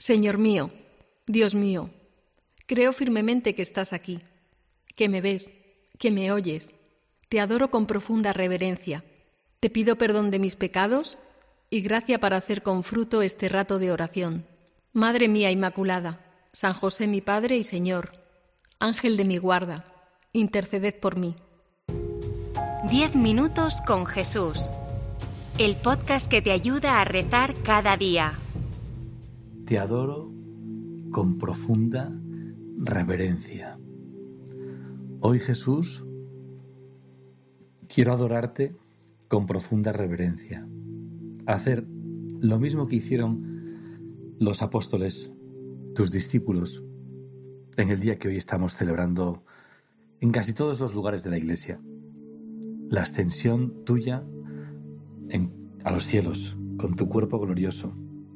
Señor mío, Dios mío, creo firmemente que estás aquí, que me ves, que me oyes. Te adoro con profunda reverencia. Te pido perdón de mis pecados y gracia para hacer con fruto este rato de oración. Madre mía Inmaculada, San José mi Padre y Señor, Ángel de mi guarda, interceded por mí. 10 minutos con Jesús. El podcast que te ayuda a rezar cada día. Te adoro con profunda reverencia. Hoy, Jesús, quiero adorarte con profunda reverencia. Hacer lo mismo que hicieron los apóstoles, tus discípulos, en el día que hoy estamos celebrando en casi todos los lugares de la Iglesia. La ascensión tuya a los cielos, con tu cuerpo glorioso.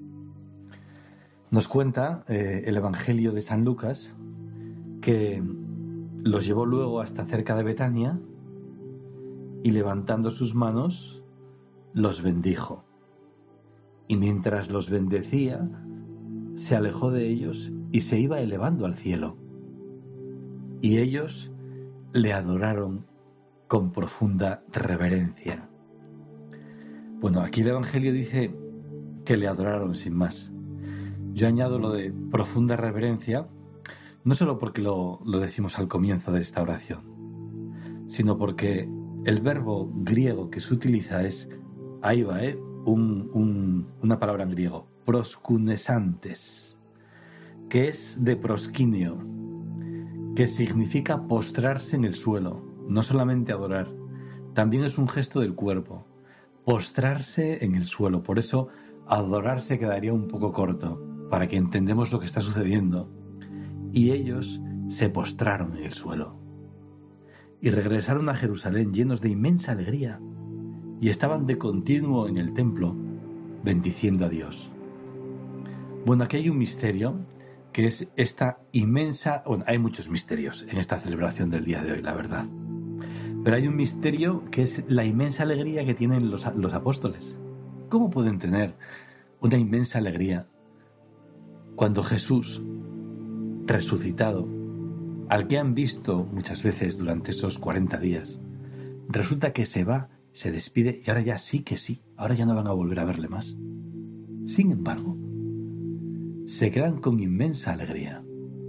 Nos cuenta el Evangelio de San Lucas que los llevó luego hasta cerca de Betania y levantando sus manos los bendijo. Y mientras los bendecía, se alejó de ellos y se iba elevando al cielo. Y ellos le adoraron con profunda reverencia. Bueno, aquí el Evangelio dice que le adoraron sin más. Yo añado lo de profunda reverencia, no solo porque lo decimos al comienzo de esta oración, sino porque el verbo griego que se utiliza es, ahí va, una palabra en griego, proskunesantes, que es de proskinio, que significa postrarse en el suelo, no solamente adorar, también es un gesto del cuerpo, postrarse en el suelo. Por eso adorarse quedaría un poco corto, para que entendamos lo que está sucediendo. Y ellos se postraron en el suelo y regresaron a Jerusalén llenos de inmensa alegría y estaban de continuo en el templo bendiciendo a Dios. Bueno, aquí hay un misterio que es esta inmensa... Bueno, hay muchos misterios en esta celebración del día de hoy, la verdad. Pero hay un misterio que es la inmensa alegría que tienen los apóstoles. ¿Cómo pueden tener una inmensa alegría cuando Jesús, resucitado, al que han visto muchas veces durante esos 40 días, resulta que se va, se despide y ahora ya sí que sí, ahora ya no van a volver a verle más? Sin embargo, se quedan con inmensa alegría.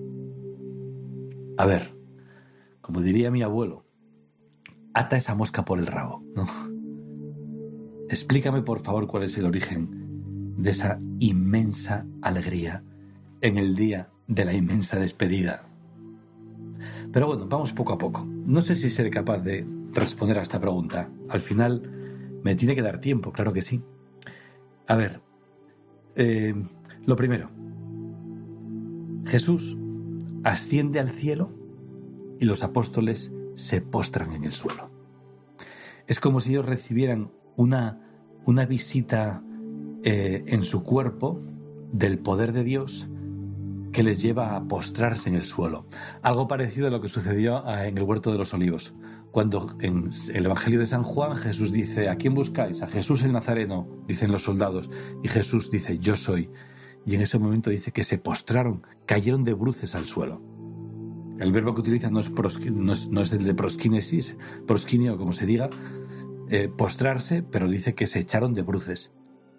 A ver, como diría mi abuelo, ata esa mosca por el rabo, ¿no? Explícame, por favor, cuál es el origen de esa inmensa alegría en el día de la inmensa despedida. Pero bueno, vamos poco a poco. No sé si seré capaz de responder a esta pregunta. Al final me tiene que dar tiempo, claro que sí. A ver, lo primero. Jesús asciende al cielo y los apóstoles se postran en el suelo. Es como si ellos recibieran una visita en su cuerpo del poder de Dios que les lleva a postrarse en el suelo. Algo parecido a lo que sucedió en el Huerto de los Olivos, cuando en el Evangelio de San Juan Jesús dice: ¿a quién buscáis? A Jesús el Nazareno, dicen los soldados, y Jesús dice: yo soy. Y en ese momento dice que se postraron, cayeron de bruces al suelo. El verbo que utiliza no es el de prosquinesis, prosquinio, como se diga, postrarse, pero dice que se echaron de bruces.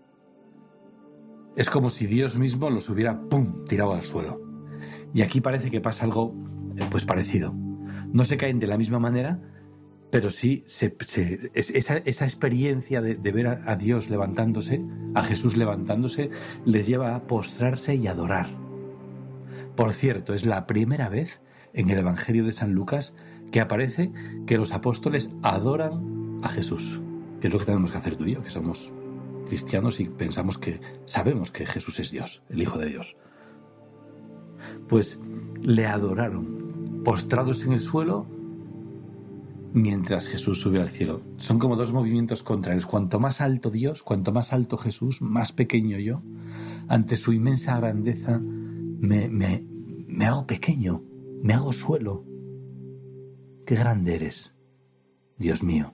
Es como si Dios mismo los hubiera tirado al suelo. Y aquí parece que pasa algo pues parecido. No se caen de la misma manera, pero sí esa experiencia de ver a Dios levantándose, a Jesús levantándose, les lleva a postrarse y adorar. Por cierto, es la primera vez en el Evangelio de San Lucas que aparece que los apóstoles adoran a Jesús, que es lo que tenemos que hacer tú y yo, que somos cristianos y sabemos que Jesús es Dios, el Hijo de Dios. Pues le adoraron, postrados en el suelo, mientras Jesús sube al cielo. Son como dos movimientos contrarios. Cuanto más alto Dios, cuanto más alto Jesús, más pequeño yo. Ante su inmensa grandeza me hago pequeño, me hago suelo. Qué grande eres, Dios mío.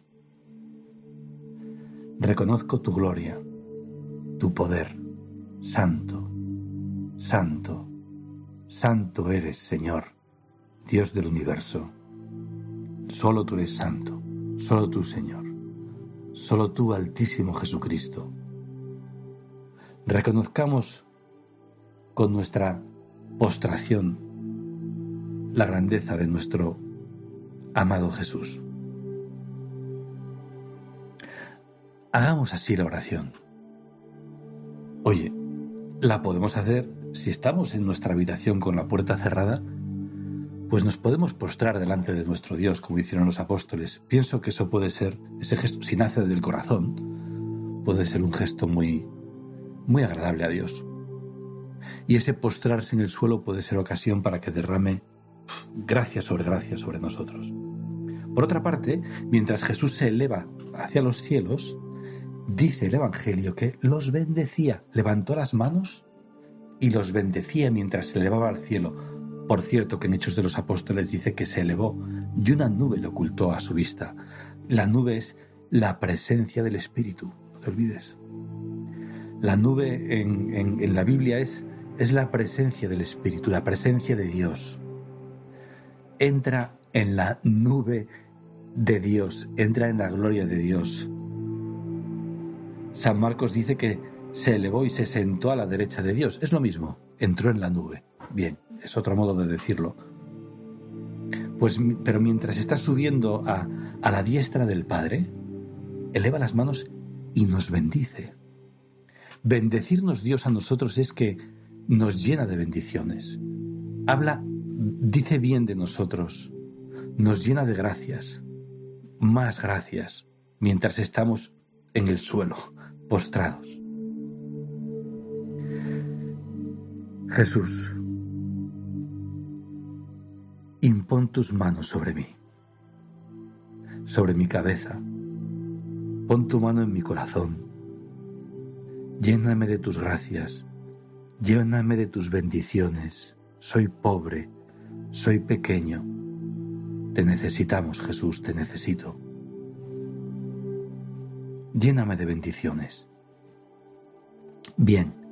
Reconozco tu gloria, tu poder santo, santo, santo eres, Señor, Dios del universo. Solo tú eres santo, solo tú, Señor, solo tú, Altísimo Jesucristo. Reconozcamos con nuestra postración la grandeza de nuestro amado Jesús. Hagamos así la oración. Oye, la podemos hacer si estamos en nuestra habitación con la puerta cerrada, pues nos podemos postrar delante de nuestro Dios como hicieron los apóstoles. Pienso que eso puede ser, ese gesto, si nace del corazón, puede ser un gesto muy, muy agradable a Dios. Y ese postrarse en el suelo puede ser ocasión para que derrame gracia sobre nosotros. Por otra parte, mientras Jesús se eleva hacia los cielos, dice el Evangelio que los bendecía, levantó las manos y los bendecía mientras se elevaba al cielo. Por cierto, que en Hechos de los Apóstoles dice que se elevó y una nube le ocultó a su vista. La nube es la presencia del Espíritu, no te olvides. La nube en la Biblia es la presencia del Espíritu, la presencia de Dios. Entra en la nube de Dios, entra en la gloria de Dios. San Marcos dice que se elevó y se sentó a la derecha de Dios. Es lo mismo, entró en la nube. Bien, es otro modo de decirlo. Pero mientras está subiendo a la diestra del Padre, eleva las manos y nos bendice. Bendecirnos Dios a nosotros es que nos llena de bendiciones. Dice bien de nosotros, nos llena de gracias, más gracias, mientras estamos en el suelo, postrados. Jesús, impón tus manos sobre mí, sobre mi cabeza, pon tu mano en mi corazón, lléname de tus gracias, lléname de tus bendiciones. Soy pobre, soy pequeño. Te necesitamos, Jesús, te necesito. Lléname de bendiciones. Bien.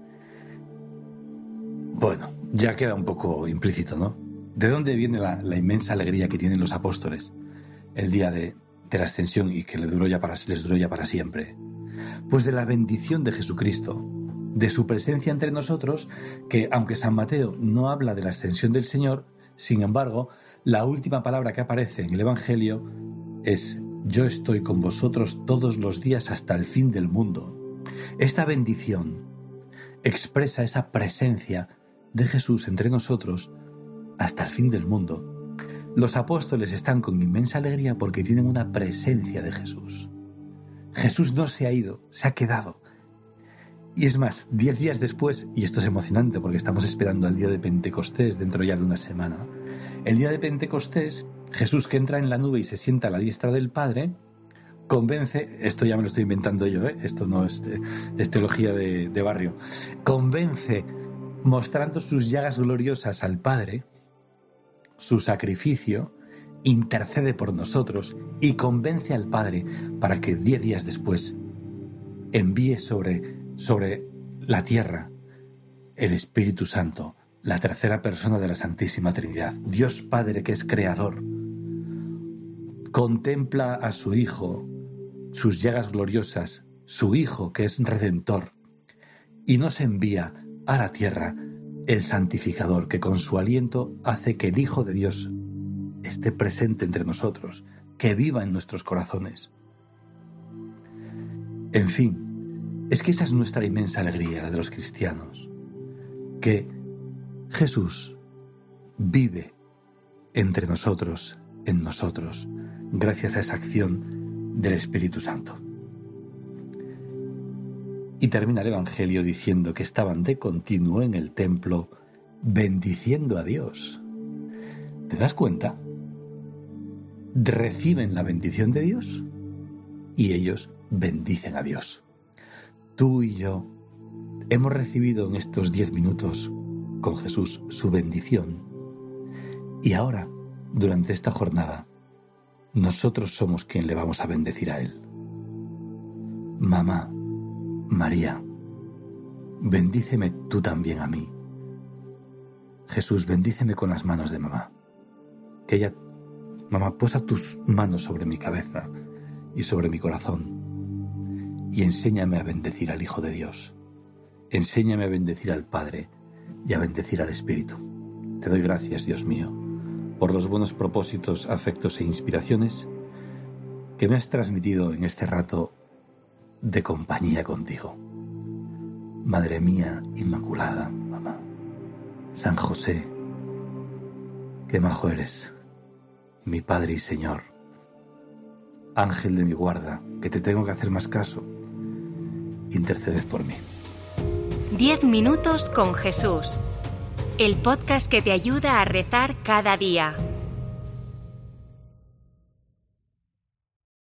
Bueno, ya queda un poco implícito, ¿no? ¿De dónde viene la inmensa alegría que tienen los apóstoles el día de la ascensión y que les duró ya para siempre? Pues de la bendición de Jesucristo, de su presencia entre nosotros, que aunque San Mateo no habla de la ascensión del Señor, sin embargo, la última palabra que aparece en el Evangelio es: yo estoy con vosotros todos los días hasta el fin del mundo. Esta bendición expresa esa presencia de Jesús entre nosotros hasta el fin del mundo. Los apóstoles están con inmensa alegría porque tienen una presencia de Jesús. Jesús no se ha ido, se ha quedado. Y es más, 10 días después, y esto es emocionante porque estamos esperando al día de Pentecostés dentro ya de una semana, el día de Pentecostés, Jesús, que entra en la nube y se sienta a la diestra del Padre, convence, esto ya me lo estoy inventando yo, esto no es teología de barrio, convence, mostrando sus llagas gloriosas al Padre, su sacrificio, intercede por nosotros y convence al Padre para que 10 días después envíe sobre la tierra el Espíritu Santo, la tercera persona de la Santísima Trinidad. Dios Padre, que es creador, contempla a su Hijo, sus llagas gloriosas, su Hijo, que es redentor, y nos envía a la tierra el santificador, que con su aliento hace que el Hijo de Dios esté presente entre nosotros, que viva en nuestros corazones. En fin, es que esa es nuestra inmensa alegría, la de los cristianos, que Jesús vive entre nosotros, en nosotros, gracias a esa acción del Espíritu Santo. Y termina el Evangelio diciendo que estaban de continuo en el templo bendiciendo a Dios. ¿Te das cuenta? Reciben la bendición de Dios y ellos bendicen a Dios. Tú y yo hemos recibido en estos 10 minutos con Jesús su bendición y ahora, durante esta jornada, nosotros somos quien le vamos a bendecir a Él. Mamá, María, bendíceme tú también a mí, Jesús, bendíceme con las manos de mamá. Mamá, posa tus manos sobre mi cabeza y sobre mi corazón y enséñame a bendecir al Hijo de Dios. Enséñame a bendecir al Padre y a bendecir al Espíritu. Te doy gracias, Dios mío, por los buenos propósitos, afectos e inspiraciones que me has transmitido en este rato de compañía contigo. Madre mía Inmaculada, mamá. San José, qué majo eres, mi Padre y Señor. Ángel de mi guarda, que te tengo que hacer más caso. Interceded por mí. 10 minutos con Jesús. El podcast que te ayuda a rezar cada día.